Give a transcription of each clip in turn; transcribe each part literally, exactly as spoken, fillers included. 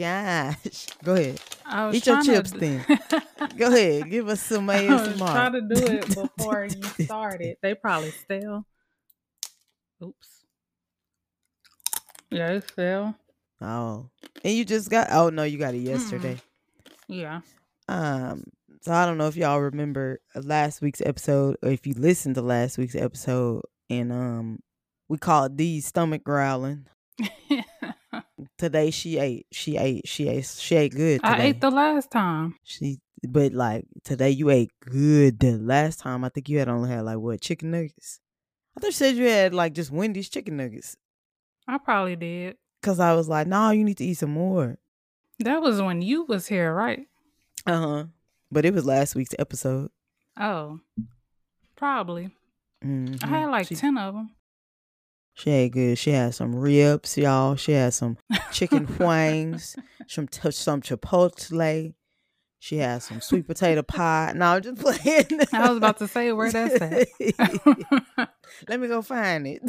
gosh. Go ahead. I was Eat your trying chips to. then. Go ahead. Give us some I A S was M R. trying to do it before you started. They probably still. Oops. Yeah, it's still. Oh. And you just got oh no, you got it yesterday. Mm-mm. Yeah. Um so I don't know if y'all remember last week's episode or if you listened to last week's episode and um we called Dee's stomach growling. Today she ate. She ate. She ate. She ate good today. I ate the last time. She but like today you ate good. The last time I think you had only had like what, chicken nuggets? I thought you said you had like just Wendy's chicken nuggets. I probably did. Cause I was like, no, you need to eat some more. That was when you was here, right? Uh-huh. But it was last week's episode. Oh. Probably. Mm-hmm. I had like she, ten of them. She ate good. She had some ribs, y'all. She had some chicken wings, some t- some chipotle. She had some sweet potato pie. No, I'm just playing. I was about to say where that's at. Let me go find it.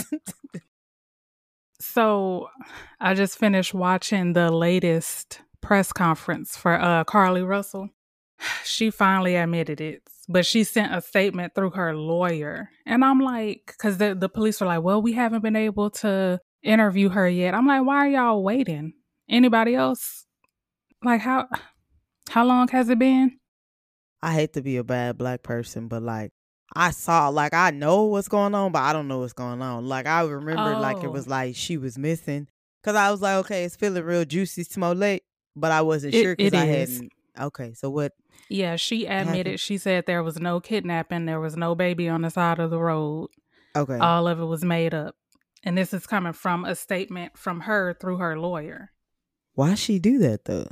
So I just finished watching the latest press conference for uh, Carly Russell. She finally admitted it, but she sent a statement through her lawyer. And I'm like, because the, the police were like, well, we haven't been able to interview her yet. I'm like, why are y'all waiting? Anybody else? Like, how how long has it been? I hate to be a bad black person, but like, I saw, like, I know what's going on, but I don't know what's going on. Like, I remember, oh. like, it was like she was missing. Because I was like, okay, it's feeling real juicy, Smollett, but I wasn't it, sure because I is. hadn't. Okay, so what? Yeah, she admitted, happened? She said there was no kidnapping. There was no baby on the side of the road. Okay. All of it was made up. And this is coming from a statement from her through her lawyer. Why she do that, though?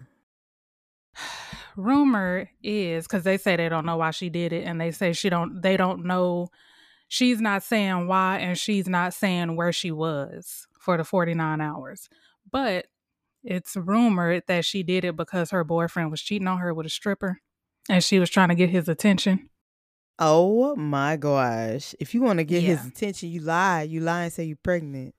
Rumor is, because they say they don't know why she did it, and they say she don't. They don't know. She's not saying why, and she's not saying where she was for the forty-nine hours. But it's rumored that she did it because her boyfriend was cheating on her with a stripper, and she was trying to get his attention. Oh my gosh! If you want to get yeah. his attention, you lie. You lie and say you're pregnant.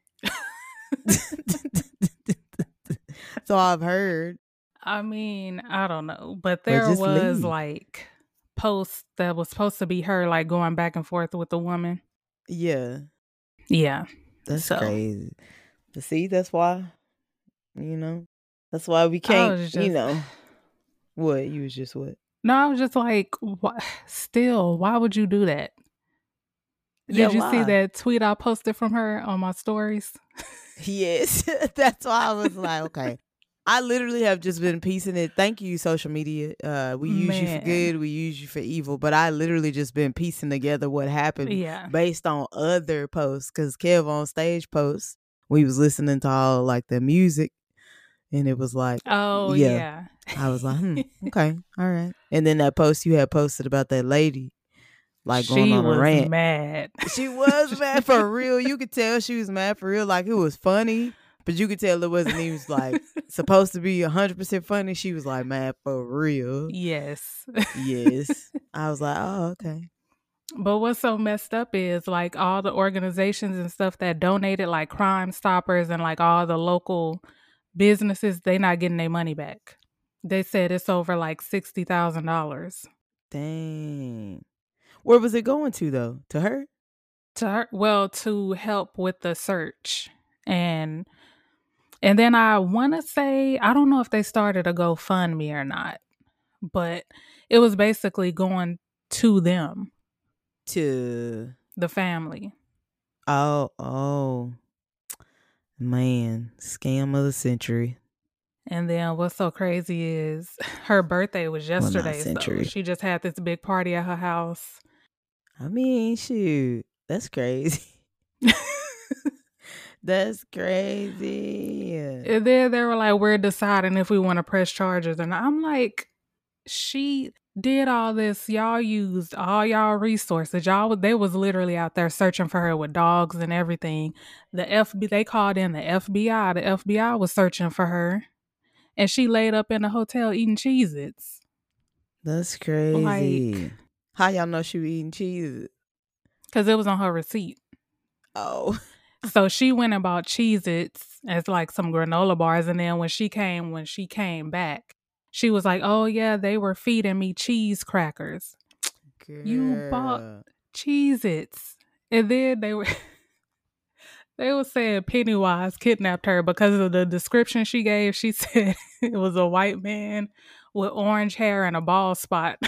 So I've heard. I mean, I don't know, but there was leave. like posts that was supposed to be her like going back and forth with the woman. Yeah. Yeah. That's so. crazy. But see, that's why, you know, that's why we can't, just, you know, what? You was just what? No, I was just like, what? Still, why would you do that? Did yeah, you why? see that tweet I posted from her on my stories? Yes. That's why I was like, okay. I literally have just been piecing it. Thank you, social media. Uh, we use Man. you for good. We use you for evil. But I literally just been piecing together what happened yeah. based on other posts. Because Kev on stage posts, we was listening to all like the music. And it was like, oh, yeah. yeah. I was like, hmm, okay, all right. And then that post you had posted about that lady, like she going on was a rant. mad. She was mad for real. You could tell she was mad for real. Like it was funny. But you could tell it wasn't even like supposed to be one hundred percent funny. She was like mad for real. Yes. Yes. I was like, oh, okay. But what's so messed up is like all the organizations and stuff that donated, like Crime Stoppers and like all the local businesses, they not getting their money back. They said it's over like sixty thousand dollars. Dang. Where was it going to though? To her? To her? Well, to help with the search. And And then I want to say, I don't know if they started a GoFundMe or not, but it was basically going to them. To the family. Oh, oh. Man, scam of the century. And then what's so crazy is her birthday was yesterday. Well, so she just had this big party at her house. I mean, shoot, that's crazy. That's crazy. And then they were like, we're deciding if we want to press charges. And I'm like, she did all this. Y'all used all y'all resources. Y'all, they was literally out there searching for her with dogs and everything. The F B I, they called in the F B I. The F B I was searching for her. And she laid up in a hotel eating Cheez-Its. That's crazy. Like, how y'all know she was eating Cheez-Its? Because it was on her receipt. Oh. So she went and bought Cheez-Its as like some granola bars. And then when she came, when she came back, she was like, oh yeah, they were feeding me cheese crackers. Girl. You bought Cheez-Its. And then they were they were saying Pennywise kidnapped her because of the description she gave. She said it was a white man with orange hair and a bald spot.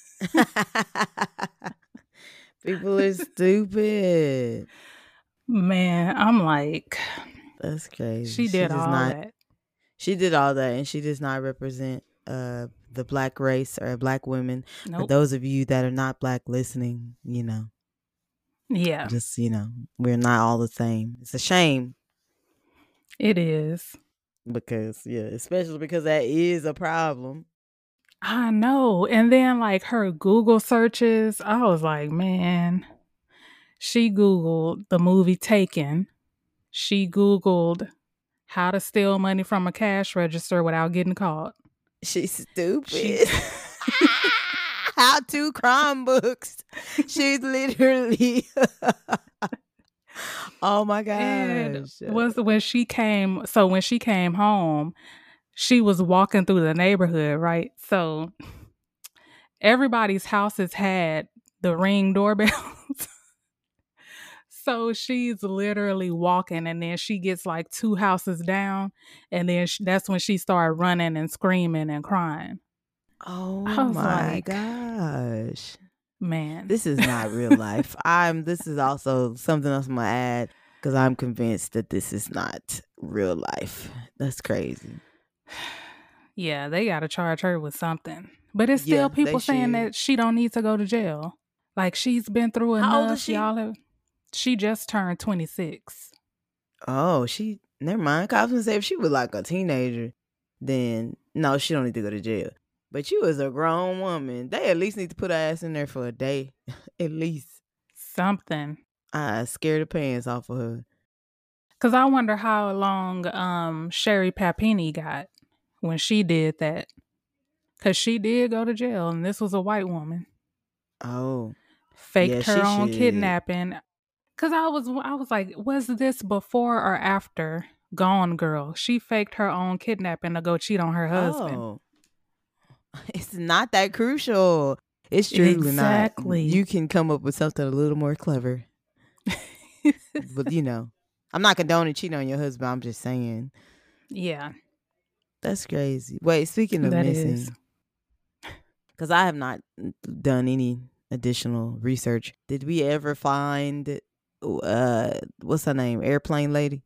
People are stupid. Man, I'm like, that's crazy. She did she all not, that. She did all that, and she does not represent uh, the black race or black women. Nope. For those of you that are not black listening, you know. Yeah. Just, you know, we're not all the same. It's a shame. It is. Because, yeah, especially because that is a problem. I know. And then, like, her Google searches, I was like, man, she Googled the movie Taken. She Googled how to steal money from a cash register without getting caught. She's stupid. She- How to crime books. She's literally... oh, my gosh. And was when she came, so when she came home, she was walking through the neighborhood, right? So everybody's houses had the Ring doorbells. So she's literally walking, and then she gets like two houses down, and then she, that's when she started running and screaming and crying. Oh I was my like, gosh. Man. This is not real life. I'm this is also something else I'm gonna add, because I'm convinced that this is not real life. That's crazy. Yeah, they gotta charge her with something. But it's still Yeah, people they saying should. that she don't need to go to jail. Like, she's been through enough. How old is she? Y'all have, she just turned twenty-six. Oh, she never mind. 'Cause I was gonna say if she was like a teenager, then no, she don't need to go to jail. But you as a grown woman, they at least need to put her ass in there for a day. At least. Something. I scare the pants off of her. Because I wonder how long um, Sherry Papini got when she did that. Because she did go to jail, and this was a white woman. Oh. Faked Yeah, her she own should. kidnapping. Because I was, I was like, was this before or after Gone Girl? She faked her own kidnapping to go cheat on her husband. Oh. It's not that crucial. It's truly Exactly. not. You can come up with something a little more clever. But, you know, I'm not condoning cheating on your husband. I'm just saying. Yeah. That's crazy. Wait, speaking of That missing, is. because I have not done any additional research. Did we ever find, uh, what's her name? Airplane Lady?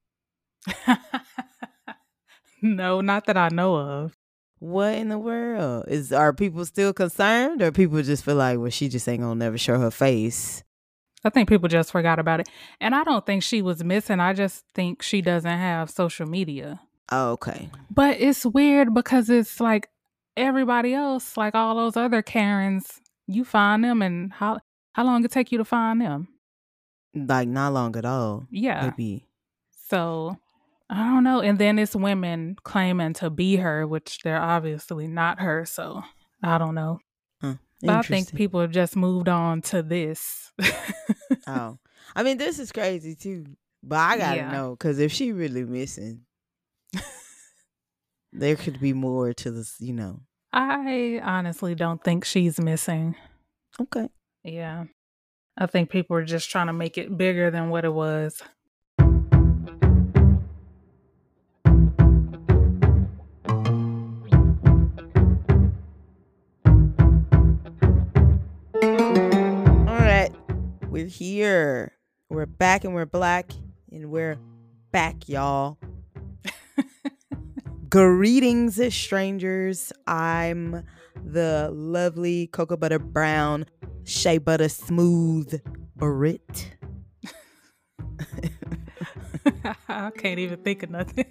No, not that I know of. What in the world? Is Are people still concerned, or people just feel like, well, she just ain't gonna never show her face? I think people just forgot about it. And I don't think she was missing. I just think she doesn't have social media. Oh, okay. But it's weird because it's like everybody else, like all those other Karens, you find them, and how how long it take you to find them? Like, not long at all. Yeah. Maybe. So I don't know. And then it's women claiming to be her, which they're obviously not her. So I don't know. Huh. But I think Interesting. people have just moved on to this. Oh, I mean, this is crazy too. But I gotta Yeah. know, because if she really missing, there could be more to this, you know. I honestly don't think she's missing. Okay. Yeah. I think people are just trying to make it bigger than what it was. All right. We're here. We're back, and we're black, and we're back, y'all. Greetings, strangers. I'm the lovely cocoa butter brown, shea butter smooth Brit. I can't even think of nothing.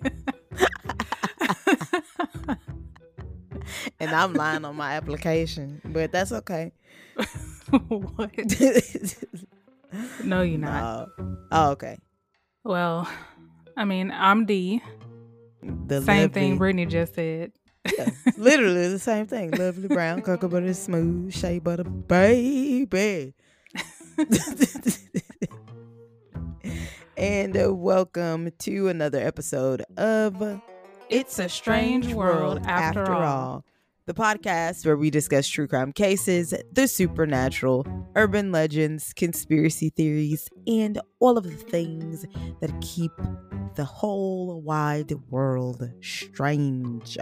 And I'm lying on my application, but that's okay. What? No, you're not. No. Oh, okay. Well, I mean, I'm D. The Same lovely, thing Brittany just said. Yeah, literally the same thing. Lovely brown, cocoa butter smooth, shea butter, baby. and uh, welcome to another episode of It's a Strange World After All. The podcast where we discuss true crime cases, the supernatural, urban legends, conspiracy theories, and all of the things that keep the whole wide world strange.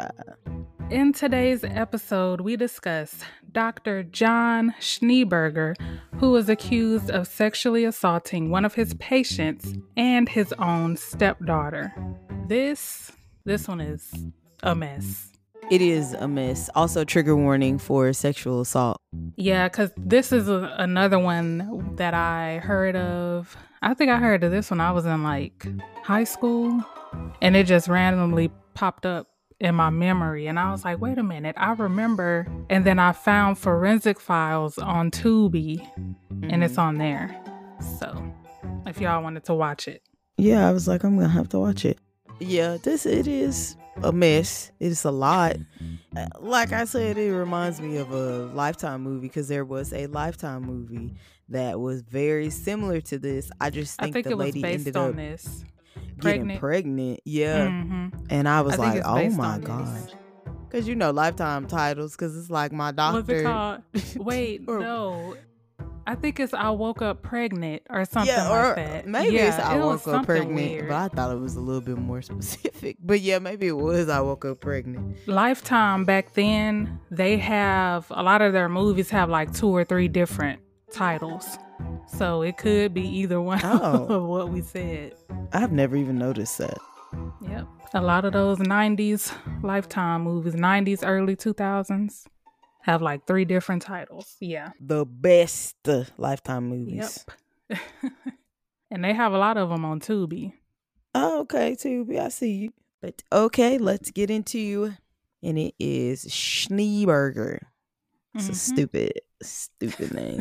In today's episode, we discuss Doctor John Schneeberger, who was accused of sexually assaulting one of his patients and his own stepdaughter. This, this one is a mess. It is a mess. Also, trigger warning for sexual assault. Yeah, because this is a, another one that I heard of. I think I heard of this when I was in like high school, and it just randomly popped up in my memory. And I was like, wait a minute, I remember. And then I found forensic files on Tubi, mm-hmm. and it's on there. So if y'all wanted to watch it. Yeah, I was like, I'm going to have to watch it. Yeah, this, it is a mess. It's a lot. Like I said, it reminds me of a Lifetime movie, because there was a Lifetime movie that was very similar to this. I just think, I think the it was lady based ended on up this. getting Pregnant. pregnant. Yeah. Mm-hmm. And I was I like, oh my gosh. Because you know Lifetime titles, because it's like my doctor. What's it called? Wait, or, no. I think it's I Woke Up Pregnant or something yeah, or like that. Maybe yeah, it's I it Woke Up Pregnant, weird. but I thought it was a little bit more specific. But yeah, maybe it was I Woke Up Pregnant. Lifetime back then, they have, a lot of their movies have like two or three different titles. So it could be either one oh. of what we said. I've never even noticed that. Yep. A lot of those nineties Lifetime movies, nineties, early two thousands, have like three different titles. Yeah. The best uh, Lifetime movies. Yep. And they have a lot of them on Tubi. Oh, okay, Tubi. I see you. But okay, let's get into, and it is Schneeberger. It's mm-hmm. a stupid, stupid name.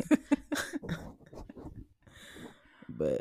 But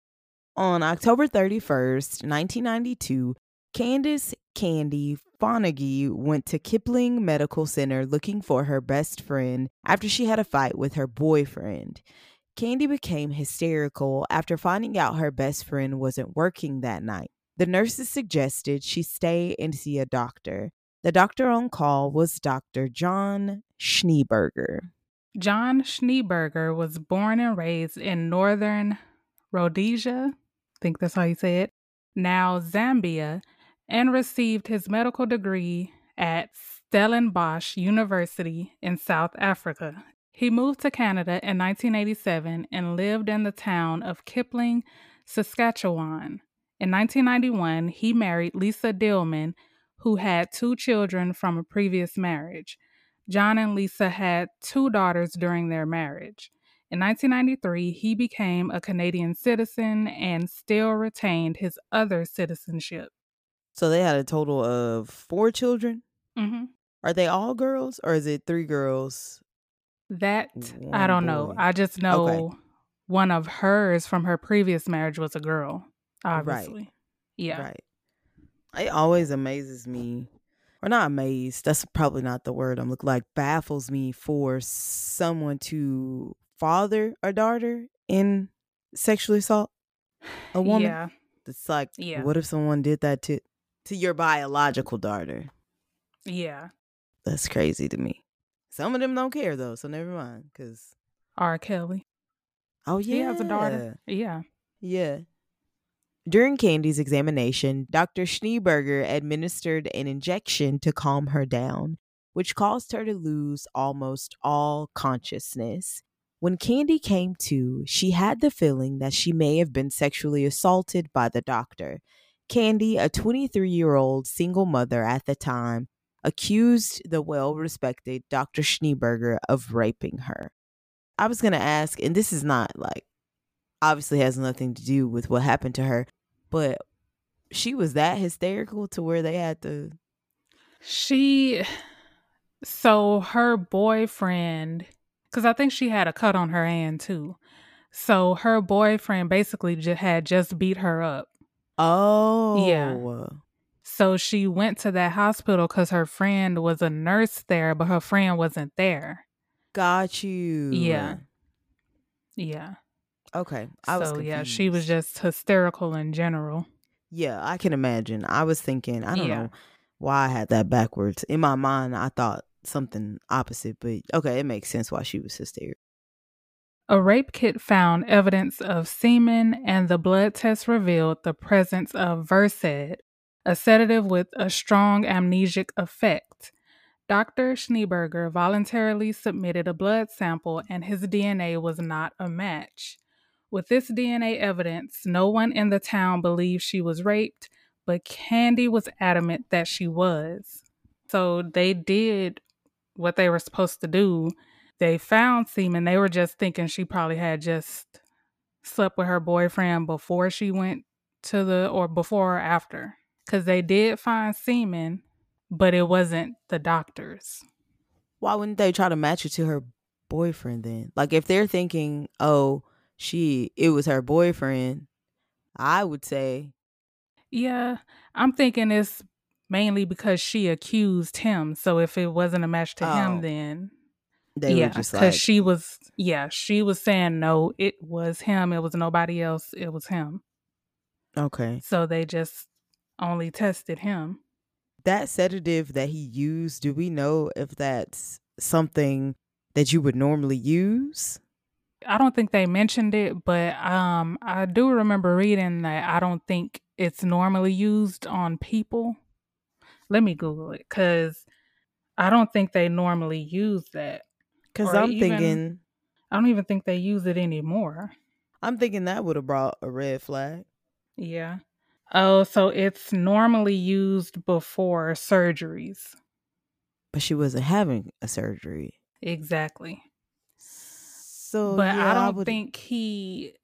on October thirty-first, nineteen ninety-two, Candace Candy Fonagy went to Kipling Medical Center looking for her best friend after she had a fight with her boyfriend. Candy became hysterical after finding out her best friend wasn't working that night. The nurses suggested she stay and see a doctor. The doctor on call was Doctor John Schneeberger. John Schneeberger was born and raised in northern Rhodesia, I think that's how you say it, now Zambia, and received his medical degree at Stellenbosch University in South Africa. He moved to Canada in nineteen eighty-seven and lived in the town of Kipling, Saskatchewan. In nineteen ninety-one, he married Lisa Dillman, who had two children from a previous marriage. John and Lisa had two daughters during their marriage. In nineteen ninety-three, he became a Canadian citizen and still retained his other citizenship. So they had a total of four children? Mm-hmm. Are they all girls, or is it three girls? That, I don't boy. know. I just know okay. one of hers from her previous marriage was a girl, obviously. Right. Yeah. Right. It always amazes me, or not amazed, that's probably not the word I'm looking like, baffles me for someone to father a daughter in sexually assault a woman. Yeah. It's like, yeah. what if someone did that to, to your biological daughter? Yeah. That's crazy to me. Some of them don't care, though, so never mind. Cause R. Kelly. Oh, yeah. He has a daughter. Yeah. Yeah. During Candy's examination, Doctor Schneeberger administered an injection to calm her down, which caused her to lose almost all consciousness. When Candy came to, she had the feeling that she may have been sexually assaulted by the doctor. Candy, a twenty-three-year-old single mother at the time, accused the well-respected Doctor Schneeberger of raping her. I was going to ask, and this is not like, obviously has nothing to do with what happened to her, but she was that hysterical to where they had to... She, so her boyfriend, because I think she had a cut on her hand too. So her boyfriend basically just had just beat her up. Oh. Yeah. So she went to that hospital because her friend was a nurse there, but her friend wasn't there. Got you. Yeah. Yeah. Okay. I was So, yeah, she was confused. just hysterical in general. Yeah, I can imagine. I was thinking, I don't Yeah. know why I had that backwards. In my mind, I thought something opposite, but okay, it makes sense why she was hysterical. A rape kit found evidence of semen, and the blood test revealed the presence of Versed, a sedative with a strong amnesic effect. Doctor Schneeberger voluntarily submitted a blood sample, and his D N A was not a match. With this D N A evidence, no one in the town believed she was raped, but Candy was adamant that she was. So they did what they were supposed to do. They found semen. They were just thinking she probably had just slept with her boyfriend before she went to the, or before or after. Because they did find semen, but it wasn't the doctor's. Why wouldn't they try to match it to her boyfriend then? Like if they're thinking, oh, she it was her boyfriend, I would say, Yeah, I'm thinking it's mainly because she accused him. So if it wasn't a match to him, oh, then they were yeah, just because like, she was, yeah, she was saying no, it was him. It was nobody else. It was him. okay. So they just only tested him. That sedative that he used, do we know if that's something that you would normally use? I don't think they mentioned it, but um, I do remember reading that I don't think it's normally used on people. Let me Google it because I don't think they normally use that. Because Or I'm even, thinking, I don't even think they use it anymore. I'm thinking that would have brought a red flag. Yeah. Oh, so it's normally used before surgeries. But she wasn't having a surgery. Exactly. So But I yeah, I don't would. think he,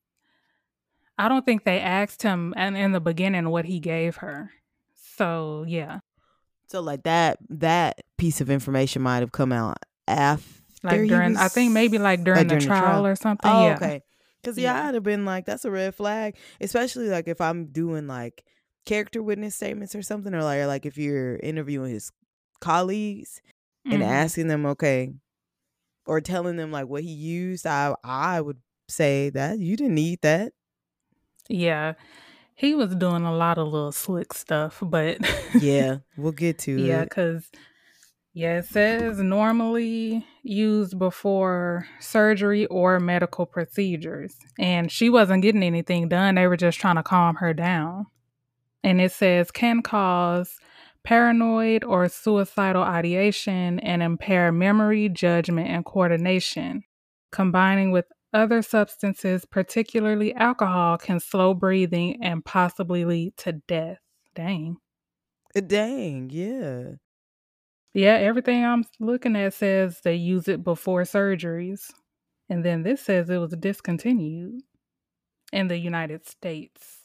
I don't think they asked him and in the beginning what he gave her. So yeah. So like that that piece of information might have come out after Like he during, I think maybe was like uh, during the during the trial trial. or something. Oh, Yeah. okay. Because yeah, Yeah. I'd have been like, that's a red flag, especially like if I'm doing like character witness statements or something, or like like if you're interviewing his colleagues and Mm-hmm. asking them, okay, or telling them like what he used. I I would say that you didn't need that. Yeah. He was doing a lot of little slick stuff, but Yeah, we'll get to yeah, it. because yeah, it says normally used before surgery or medical procedures. And she wasn't getting anything done. They were just trying to calm her down. And it says can cause paranoid or suicidal ideation and impair memory, judgment, and coordination. Combining with other substances, particularly alcohol, can slow breathing and possibly lead to death. Dang. Uh, Dang, yeah. Yeah, everything I'm looking at says they use it before surgeries. And then this says it was discontinued in the United States.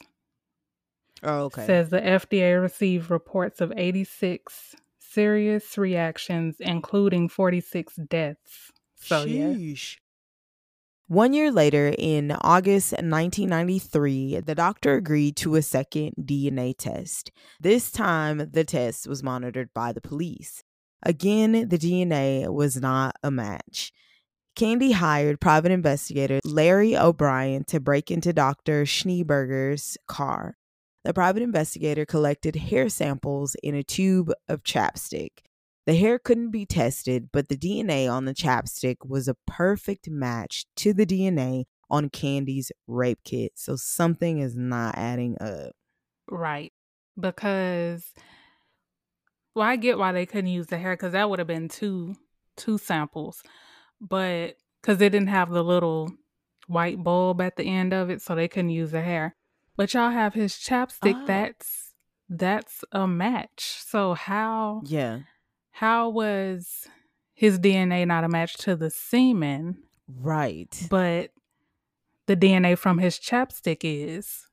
Oh, okay. Says the F D A received reports of eighty-six serious reactions, including forty-six deaths. So, yeah. Sheesh. One year later, in August nineteen ninety-three, the doctor agreed to a second D N A test. This time, the test was monitored by the police. Again, the D N A was not a match. Candy hired private investigator Larry O'Brien to break into Doctor Schneeberger's car. The private investigator collected hair samples in a tube of chapstick. The hair couldn't be tested, but the D N A on the chapstick was a perfect match to the D N A on Candy's rape kit. So something is not adding up. Right. Because, well, I get why they couldn't use the hair because that would have been two two samples. But because they didn't have the little white bulb at the end of it, so they couldn't use the hair. But y'all have his chapstick. Oh. That's that's a match. So how Yeah. how was his D N A not a match to the semen, Right. but the D N A from his chapstick is?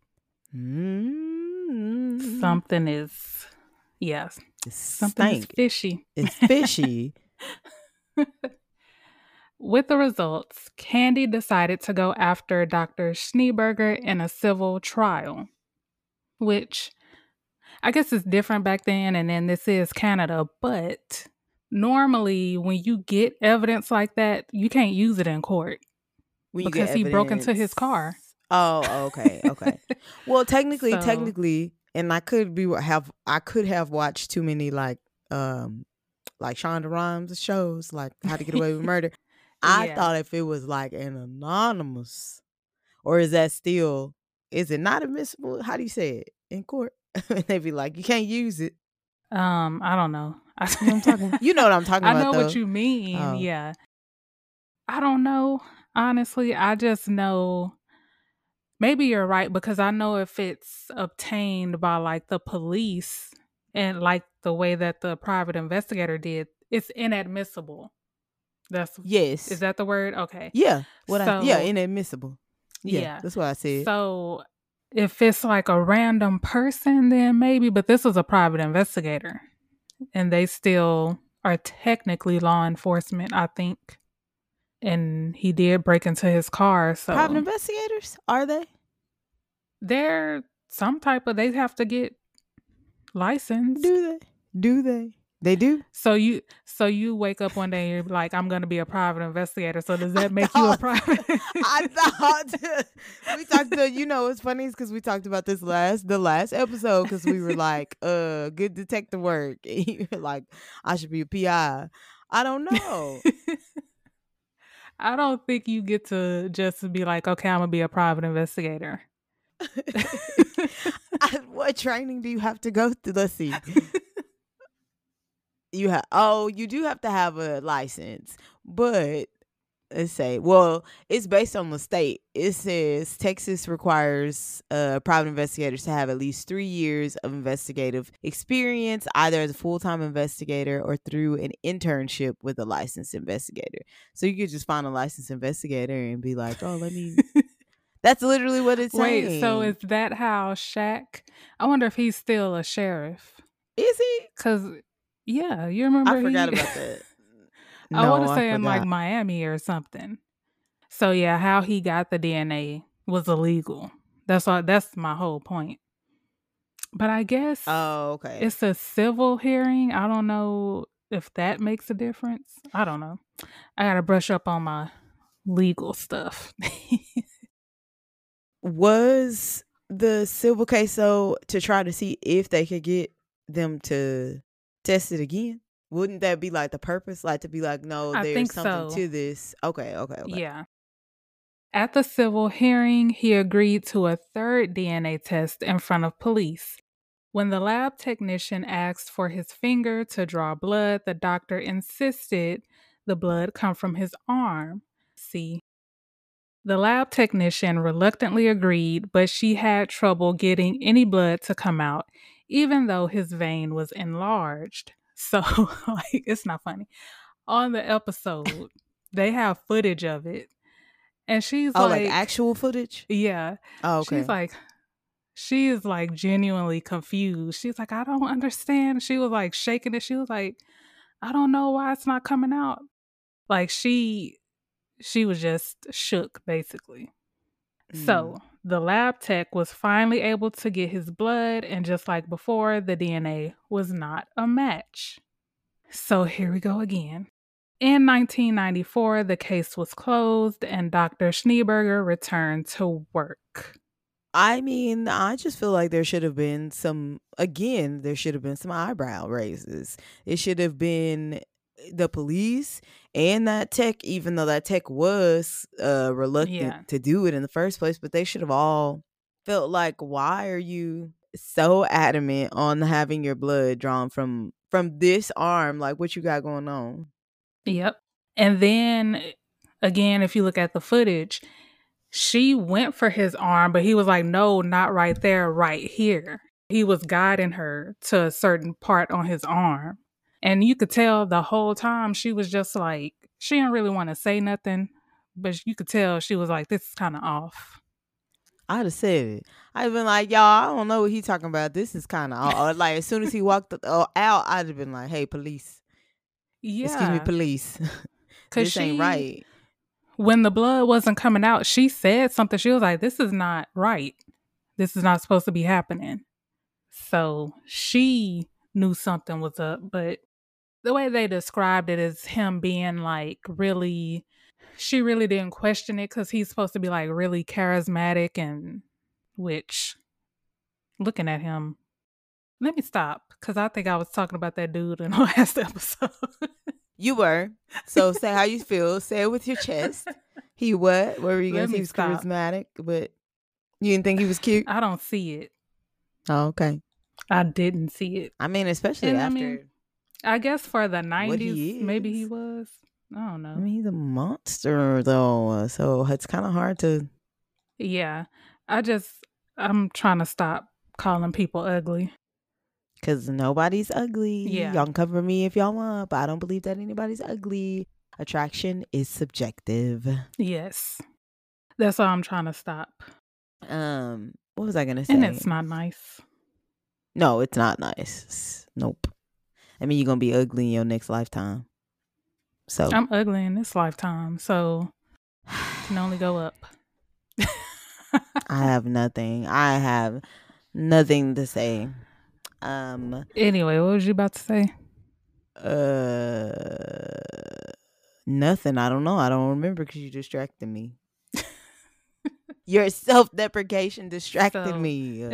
Mm-hmm. Something is, yes, It's something is stank. fishy. It's fishy. With the results, Candy decided to go after Doctor Schneeberger in a civil trial, which I guess is different back then, and then this is Canada, but normally when you get evidence like that, you can't use it in court When you get because he broke into his evidence- car. Oh, okay, okay. Well, technically, So, technically, and I could be have I could have watched too many like um like Shonda Rhimes shows, like How to Get Away with Murder. I yeah. thought if it was like an anonymous, or is that still, is it not admissible? How do you say it in court? And they be like, you can't use it. Um, I don't know. You know what I'm talking about? You know what I'm talking I about, know what though. you mean. Oh, Yeah. I don't know. Honestly, I just know maybe you're right because I know if it's obtained by like the police and like the way that the private investigator did, it's inadmissible. That's is yes. that the word? Okay. Yeah. What I yeah, So, inadmissible. Yeah, yeah. that's what I said. So, if it's like a random person then maybe, but this was a private investigator and they still are technically law enforcement, I think. And he did break into his car, Private so investigators, are they? they're some type of they have to get licensed. Do they? Do they? They do. So you so you wake up one day and you're like, I'm gonna be a private investigator. So does that I make you a thought, private? I thought we talked to, you know, it's funny because we talked about this last the last episode because we were like, uh, good detective work. And you were like, I should be a P I. I don't know. I don't think you get to just be like, okay, I'm gonna be a private investigator. I, what training do you have to go through? Let's see. You have oh, you do have to have a license, but let's say, well, it's based on the state. It says Texas requires uh, private investigators to have at least three years of investigative experience, either as a full-time investigator or through an internship with a licensed investigator. So you could just find a licensed investigator and be like, oh, let me. That's literally what it's saying. Wait, so is that how Shaq? I wonder if he's still a sheriff. Is he? Cause yeah, you remember? I forgot he, about that. I No, want to I say in like forgot. Miami or something. So yeah, how he got the D N A was illegal. That's all. That's my whole point. But I guess Oh, okay. it's a civil hearing. I don't know if that makes a difference. I don't know. I gotta brush up on my legal stuff. Was the civil case so to try to see if they could get them to test it again? Wouldn't that be like the purpose? Like to be like, no, I there's think something so. to this. Okay, okay, okay. Yeah. At the civil hearing, he agreed to a third D N A test in front of police. When the lab technician asked for his finger to draw blood, the doctor insisted the blood come from his arm. See, the lab technician reluctantly agreed, but she had trouble getting any blood to come out, even though his vein was enlarged. So, like, it's not funny. On the episode, they have footage of it. And she's Oh, like, like actual footage? yeah. Oh, okay. She's like, she is like genuinely confused. She's like, I don't understand. She was like shaking it. She was like, I don't know why it's not coming out. Like she she was just shook basically. Mm. So the lab tech was finally able to get his blood, and just like before, the D N A was not a match. So here we go again. In nineteen ninety-four, the case was closed and Doctor Schneeberger returned to work. I mean, I just feel like there should have been some, again, there should have been some eyebrow raises. It should have been the police and that tech, even though that tech was uh, reluctant Yeah. to do it in the first place, but they should have all felt like, why are you so adamant on having your blood drawn from from this arm? Like, what you got going on? Yep. And then again, if you look at the footage, she went for his arm, but he was like, no, not right there, right here. He was guiding her to a certain part on his arm. And you could tell the whole time she was just like, she didn't really want to say nothing, but you could tell she was like, this is kind of off. I'd have said it. I'd have been like, y'all, I don't know what he talking about. This is kind of off. Like, as soon as he walked uh, out, I'd have been like, hey, police. Yeah. Excuse me, police. This she, ain't right. When the blood wasn't coming out, she said something. She was like, this is not right. This is not supposed to be happening. So she knew something was up, but the way they described it is him being like really she really didn't question it because he's supposed to be like really charismatic, and which, looking at him, let me stop because I think I was talking about that dude in the last episode. You were. So say how you feel. Say it with your chest. He what? What were you going to say? He was stop. charismatic, but you didn't think he was cute? I don't see it. Oh, okay. I didn't see it. I mean, especially and after. I, mean, I guess for the nineties, maybe he was. I don't know. I mean, he's a monster, though. So it's kind of hard to. Yeah. I just, I'm trying to stop calling people ugly. Because nobody's ugly. Yeah. Y'all can cover me if y'all want, but I don't believe that anybody's ugly. Attraction is subjective. Yes. That's why I'm trying to stop. Um, what was I going to say? And it's not nice. No, it's not nice. Nope. I mean, you're going to be ugly in your next lifetime. So I'm ugly in this lifetime, so it can only go up. I have nothing. I have nothing to say. Um. Anyway, what was you about to say? Uh, nothing. I don't know. I don't remember because you distracted me. Your self-deprecation distracted so, me.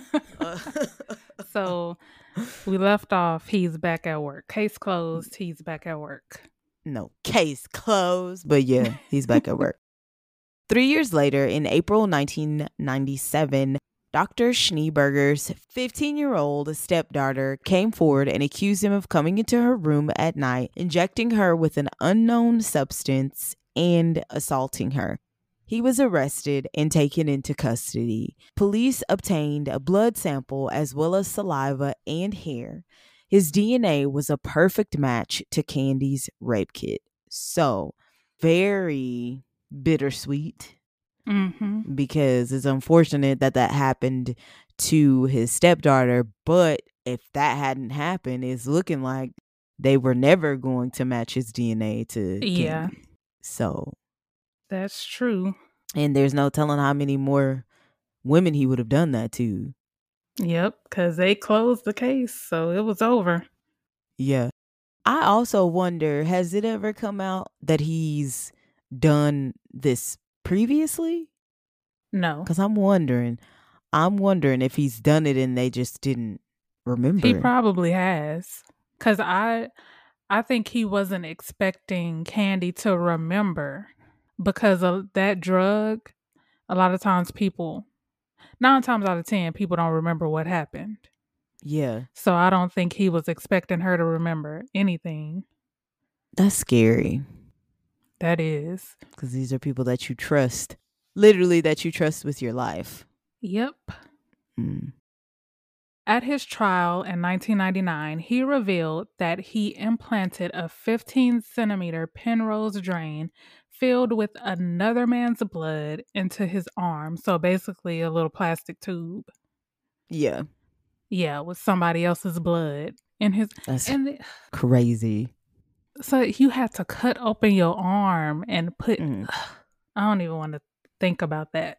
So we left off. He's back at work. Case closed. He's back at work. No, case closed. But yeah, he's back at work. Three years later, in April nineteen ninety-seven, Doctor Schneeberger's fifteen-year-old stepdaughter came forward and accused him of coming into her room at night, injecting her with an unknown substance, and assaulting her. He was arrested and taken into custody. Police obtained a blood sample as well as saliva and hair. His D N A was a perfect match to Candy's rape kit. So, very bittersweet. Mm-hmm. Because it's unfortunate that that happened to his stepdaughter. But if that hadn't happened, it's looking like they were never going to match his D N A to yeah. Candy. So that's true. And there's no telling how many more women he would have done that to. Yep, because they closed the case, so it was over. Yeah. I also wonder, has it ever come out that he's done this previously? No. Because I'm wondering, I'm wondering if he's done it and they just didn't remember. He probably has. Because I, I think he wasn't expecting Candy to remember. Because of that drug, a lot of times people, nine times out of ten, people don't remember what happened. Yeah. So I don't think he was expecting her to remember anything. That's scary. That is. Because these are people that you trust. Literally that you trust with your life. Yep. Mm. At his trial in nineteen ninety-nine, he revealed that he implanted a fifteen centimeter Penrose drain filled with another man's blood into his arm. So basically a little plastic tube. Yeah. Yeah, with somebody else's blood in his. That's and the, crazy. So you had to cut open your arm and put. Mm. I don't even want to think about that.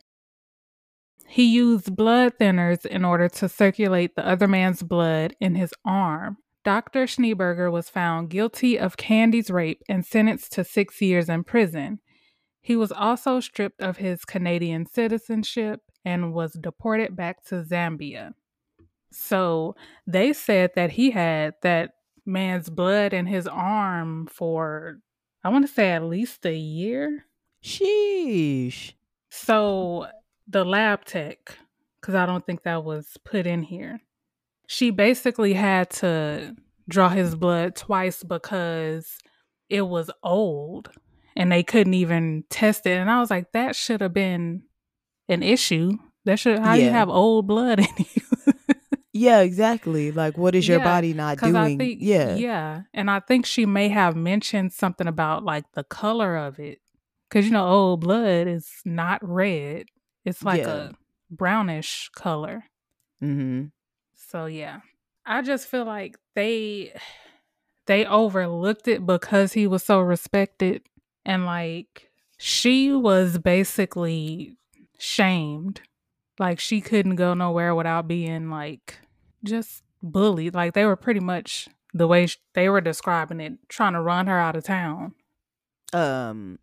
He used blood thinners in order to circulate the other man's blood in his arm. Doctor Schneeberger was found guilty of Candy's rape and sentenced to six years in prison. He was also stripped of his Canadian citizenship and was deported back to Zambia. So they said that he had that man's blood in his arm for, I want to say, at least a year. Sheesh. So the lab tech, because I don't think that was put in here, she basically had to draw his blood twice because it was old and they couldn't even test it. And I was like, that should have been an issue. That should, how yeah. do you have old blood in you? Yeah, exactly. Like, what is your yeah, body not doing? I think, yeah. Yeah. And I think she may have mentioned something about like the color of it. Because, you know, old blood is not red. It's like yeah. a brownish color. Mm-hmm. So, yeah. I just feel like they they overlooked it because he was so respected. And like, she was basically shamed. Like, she couldn't go nowhere without being like just bullied. Like, they were pretty much, the way they were describing it, trying to run her out of town. Um,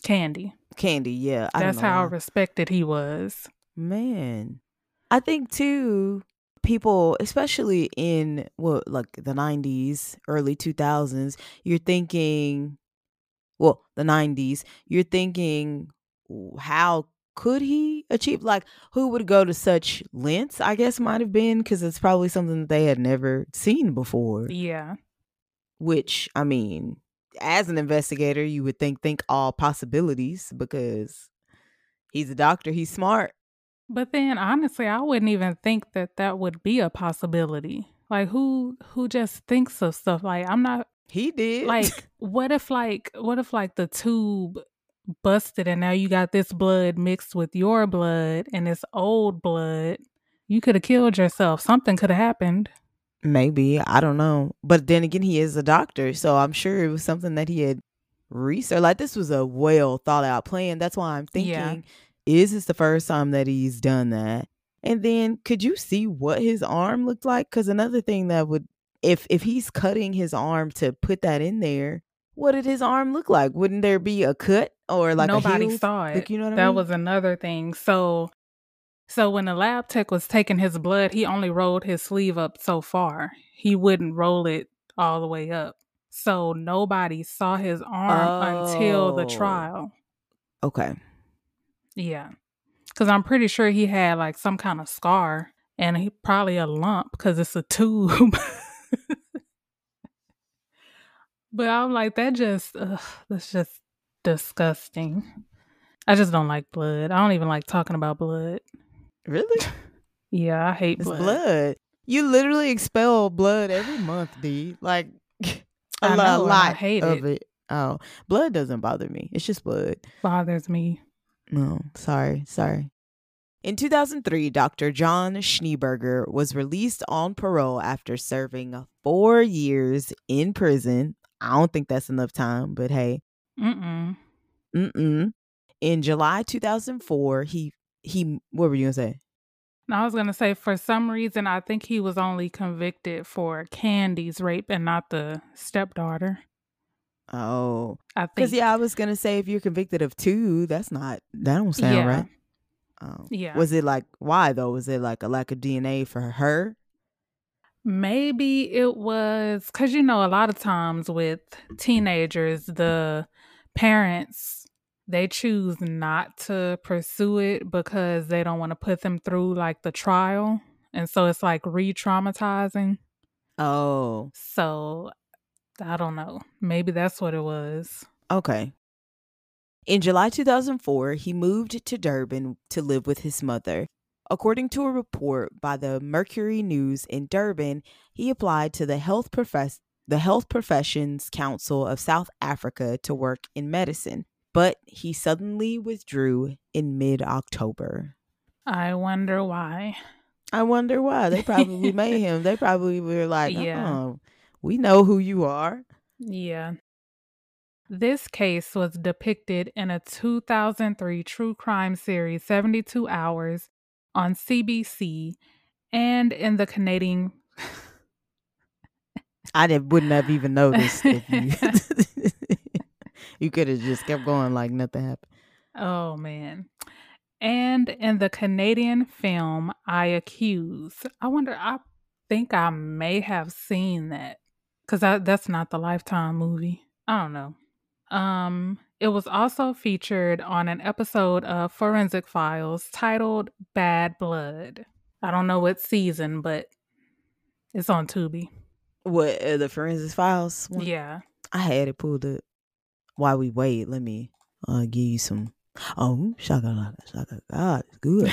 Candy. Candy, yeah. I That's don't know how why. respected he was. Man. I think too, people, especially in what like the nineties, early two thousands, you're thinking, well, the nineties, you're thinking, w- how could he achieve? Like, who would go to such lengths? I guess might have been because it's probably something that they had never seen before. Yeah. Which, I mean, as an investigator, you would think think all possibilities because he's a doctor, he's smart. But then honestly, I wouldn't even think that that would be a possibility. Like who who just thinks of stuff like I'm not He did. like what if like what if like the tube busted and now you got this blood mixed with your blood and it's old blood. You could have killed yourself. Something could have happened. Maybe, I don't know. But then again, he is a doctor, so I'm sure it was something that he had researched. Like this was a well thought out plan. That's why I'm thinking, Yeah. is this the first time that he's done that? And then could you see what his arm looked like? Because another thing that would, if if he's cutting his arm to put that in there, what did his arm look like? Wouldn't there be a cut or like Nobody a heel? saw it. Like, you know what I that mean? was another thing. So so when the lab tech was taking his blood, he only rolled his sleeve up so far. He wouldn't roll it all the way up. So nobody saw his arm until the Oh. trial. Okay. Yeah. Because I'm pretty sure he had like some kind of scar and he probably a lump because it's a tube. But I'm like, that just, ugh, that's just disgusting. I just don't like blood. I don't even like talking about blood. Really? Yeah, I hate It's blood. blood. You literally expel blood every month, D. Like a, I lo- know, and I lot hate of it. it. Oh, blood doesn't bother me. It's just blood. Bothers me. No, sorry, sorry. In two thousand three, Doctor John Schneeberger was released on parole after serving four years in prison. I don't think that's enough time, but hey. Mm-mm. Mm-mm. In July two thousand four, he, he, what were you going to say? No, I was going to say, for some reason, I think he was only convicted for Candy's rape and not the stepdaughter. Oh, I think. because yeah, I was gonna say if you're convicted of two, that's not that don't sound Yeah. right. Oh, Yeah. Was it like why though? Was it like a lack of D N A for her? Maybe it was because, you know, a lot of times with teenagers, the parents, they choose not to pursue it because they don't want to put them through like the trial. And so it's like re-traumatizing. Oh, So I don't know. Maybe that's what it was. okay. In July two thousand four, he moved to Durban to live with his mother. According to a report by the Mercury News in Durban, he applied to the Health Profess- the Health Professions Council of South Africa to work in medicine, but he suddenly withdrew in mid-October. I wonder why. I wonder why. They probably made him. They probably were like, Yeah. oh, we know who you are. Yeah. This case was depicted in a two thousand three true crime series, seventy-two hours, on C B C and in the Canadian. I didn't, wouldn't have even noticed if you you could have just kept going like nothing happened. Oh, man. And in the Canadian film, I Accuse. I wonder, I think I may have seen that because that's not the Lifetime movie. I don't know. Um, it was also featured on an episode of Forensic Files titled Bad Blood. I don't know what season, but it's on Tubi. What, uh, the Forensic Files one? Yeah. I had it pulled up. While we wait, let me uh, give you some. Oh, shaka, shaka, God, it's good.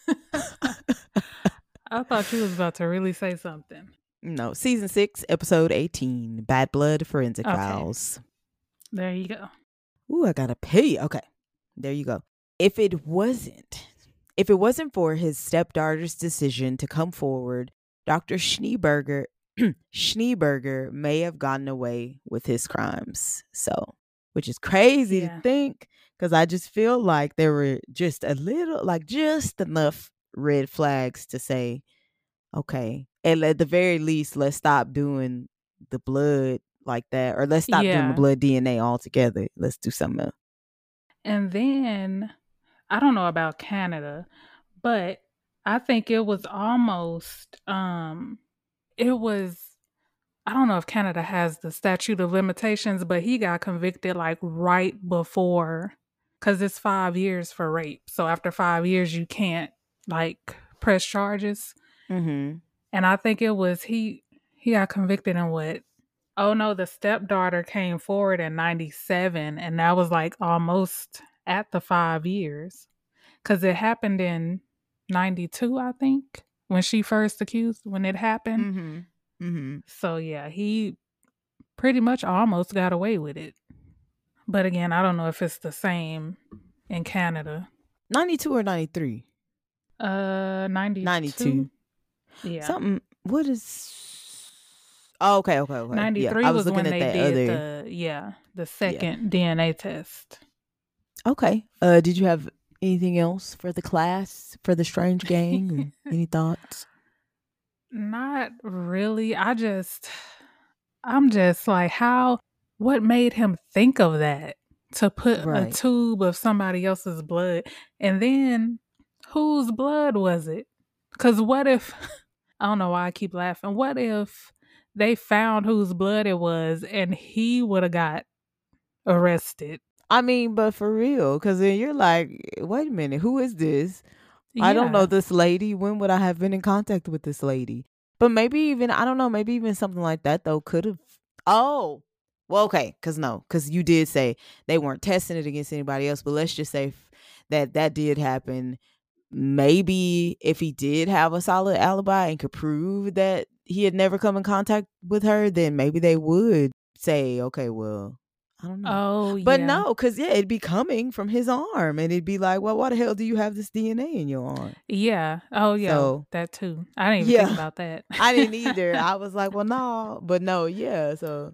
I thought you was about to really say something. No, season six, episode eighteen, Bad Blood Forensic Okay. Files. There you go. Ooh, I gotta pee. Okay, there you go. If it wasn't, if it wasn't for his stepdaughter's decision to come forward, Doctor Schneeberger, Schneeberger may have gotten away with his crimes. So, which is crazy Yeah. to think, because I just feel like there were just a little, like just enough red flags to say, okay, and at the very least, let's stop doing the blood like that, or let's stop doing Yeah. the blood D N A altogether. Let's do something else. And then I don't know about Canada, but I think it was almost um it was I don't know if Canada has the statute of limitations, but he got convicted like right before, because it's five years for rape. So after five years, you can't like press charges. Mm-hmm. And I think it was he he got convicted in what? Oh no, the stepdaughter came forward in ninety-seven, and that was like almost at the five years, because it happened in ninety-two, I think, when she first accused when it happened. Mm-hmm. Mm-hmm. So yeah, he pretty much almost got away with it. But again, I don't know if it's the same in Canada. ninety-two or ninety-three? Uh, ninety-two. ninety-two. Yeah. Something. What is? Oh, okay, okay, okay. ninety-three yeah, I was, was looking when at they that did other. the yeah the second yeah. D N A test. Okay. Uh, did you have anything else for the class, for the Strange Gang? Or any thoughts? Not really. I just, I'm just like, how, what made him think of that? To put right. a tube of somebody else's blood. And then, whose blood was it? Because what if, I don't know why I keep laughing. What if they found whose blood it was and he would have got arrested? I mean, but for real, because then you're like, wait a minute, who is this? Yeah. I don't know this lady. When would I have been in contact with this lady? But maybe even, I don't know, maybe even something like that, though, could have. Oh, well, okay, because no, because you did say they weren't testing it against anybody else. But let's just say that that did happen. Maybe if he did have a solid alibi and could prove that he had never come in contact with her, then maybe they would say, okay, well, I don't know. Oh, but yeah. no, because, yeah, it'd be coming from his arm. And it'd be like, well, why the hell do you have this D N A in your arm? Yeah. Oh, yeah. So, that too. I didn't even yeah, think about that. I didn't either. I was like, well, no. But no, yeah. So,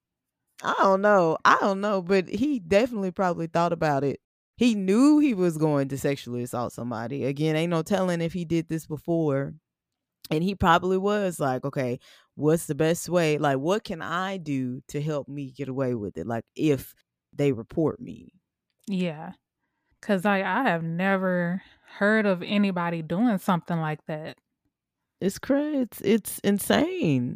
I don't know. I don't know. But he definitely probably thought about it. He knew he was going to sexually assault somebody. Again, ain't no telling if he did this before. And he probably was like, okay, what's the best way? Like, what can I do to help me get away with it? Like, if they report me. Yeah. Because I, I have never heard of anybody doing something like that. It's crazy. It's, it's insane.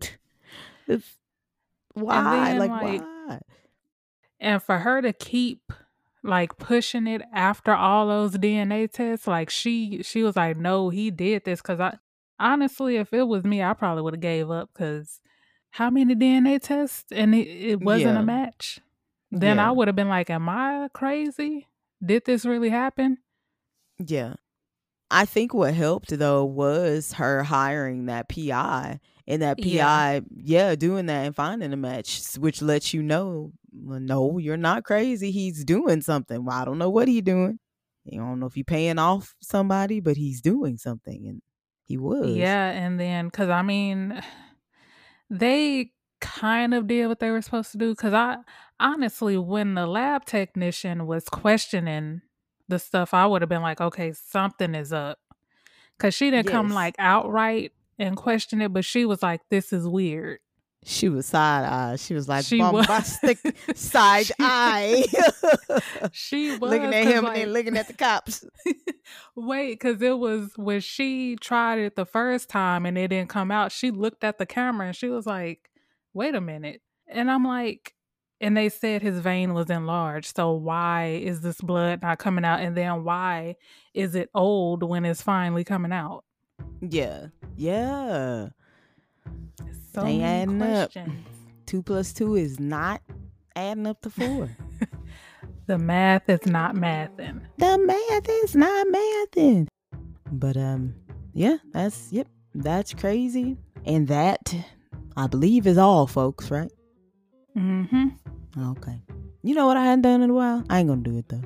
It's why? Then, like, like, why? And for her to keep like pushing it after all those D N A tests, like she she was like, no, he did this. Because I honestly, if it was me, I probably would have gave up. Because how many D N A tests and it, it wasn't Yeah. a match? Then Yeah. I would have been like, am I crazy? Did this really happen? Yeah. I think what helped, though, was her hiring that P I. And that P I, yeah, yeah doing that and finding a match, which lets you know, well, no, you're not crazy. He's doing something. Well, I don't know what he's doing. You don't know if he's paying off somebody, but he's doing something. And he was. Yeah. And then, because I mean, they kind of did what they were supposed to do. Because I honestly, when the lab technician was questioning the stuff, I would have been like, okay, something is up. Because she didn't yes. come like outright and question it, but she was like, this is weird. She was side eye. She was like she bombastic was. side she, eye. She was looking at him like, and then looking at the cops. Wait, because it was when she tried it the first time and it didn't come out. She looked at the camera and she was like, wait a minute. And I'm like, and they said his vein was enlarged. So why is this blood not coming out? And then why is it old when it's finally coming out? Yeah. Yeah. So they many questions. Up. Two plus two is not adding up to four. The math is not mathing. The math is not mathing. But um, yeah, that's yep, that's crazy. And that, I believe, is all, folks, right? Mm-hmm. Okay. You know what I hadn't done in a while? I ain't gonna do it though.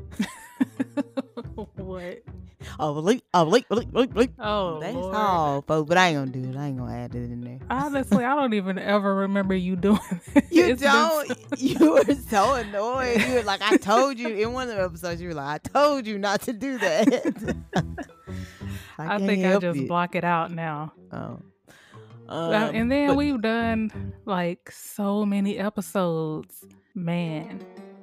What? Oh, bleep, oh, bleep, bleep, bleep, bleep. Oh, that's Lord. all, folks. But I ain't gonna do it. I ain't gonna add it in there. Honestly, I don't even ever remember you doing it. You It's don't. been so- You were so annoyed. You were like, I told you in one of the episodes. You were like, I told you not to do that. I, I, think I just you. block it out now. Oh. Um, and then but- we've done like so many episodes. Man, please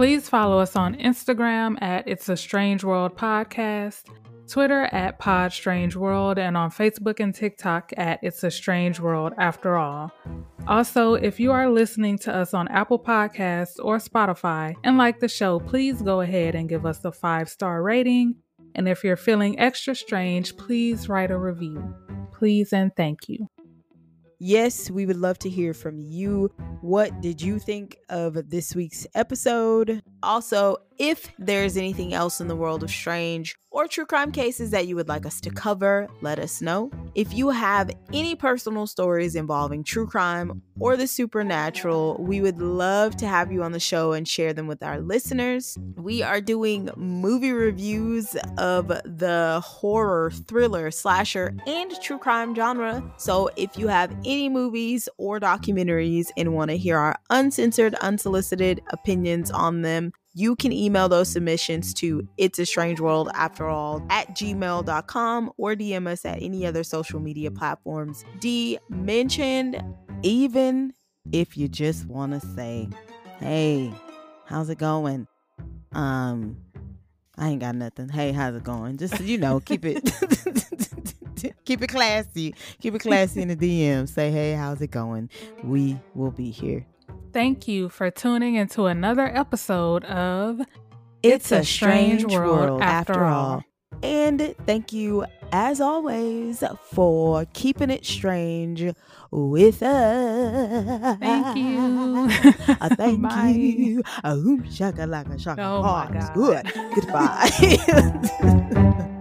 Please follow us on Instagram at It's a Strange World Podcast, Twitter at Pod Strange World, and on Facebook and TikTok at It's a Strange World After All. Also, if you are listening to us on Apple Podcasts or Spotify and like the show, please go ahead and give us a five-star rating. And if you're feeling extra strange, please write a review. Please and thank you. Yes, we would love to hear from you. What did you think of this week's episode? Also, if there's anything else in the world of strange or true crime cases that you would like us to cover, let us know. If you have any personal stories involving true crime or the supernatural, we would love to have you on the show and share them with our listeners. We are doing movie reviews of the horror, thriller, slasher, and true crime genre. So if you have any movies or documentaries and want to hear our uncensored, unsolicited opinions on them, you can email those submissions to It's a Strange World After All at gmail dot com or D M us at any other social media platforms D mentioned, even if you just want to say, hey, how's it going? Um, I ain't got nothing. Hey, how's it going? Just, you know, keep it keep it classy. Keep it classy in the D M. Say, hey, how's it going? We will be here. Thank you for tuning into another episode of It's, it's a Strange, strange World, world After, after all. all. And thank you, as always, for keeping it strange with us. Thank you. uh, thank Bye. you. Uh, shaka laka shaka. Oh, my God. Good. Goodbye.